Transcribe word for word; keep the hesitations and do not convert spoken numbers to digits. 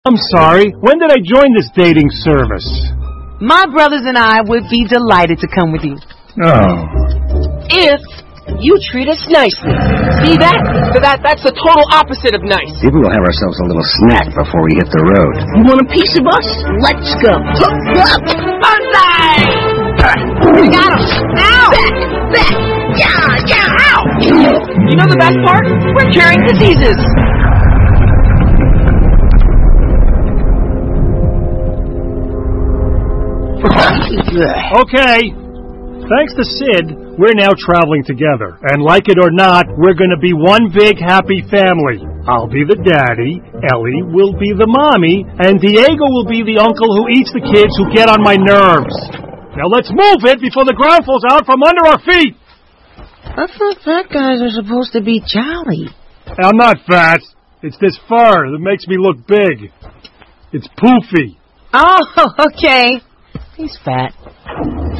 I'm sorry, when did I join this dating service? My brothers and I would be delighted to come with you. Oh. If you treat us nicely. See that? That that's the total opposite of nice. Maybe we'll have ourselves a little snack before we hit the road. You want a piece of us? Let's go. Banzai! We got him! Ow! Back! Back! Yeah! Yeah! Ow! You know the best part? We're curing diseases. Okay. Thanks to Sid, we're now traveling together. And like it or not, we're going to be one big happy family. I'll be the daddy, Ellie will be the mommy, and Diego will be the uncle who eats the kids who get on my nerves. Now let's move it before the ground falls out from under our feet. I thought fat guys are supposed to be jolly. I'm not fat. It's this fur that makes me look big. It's poofy. Oh, okay. He's fat.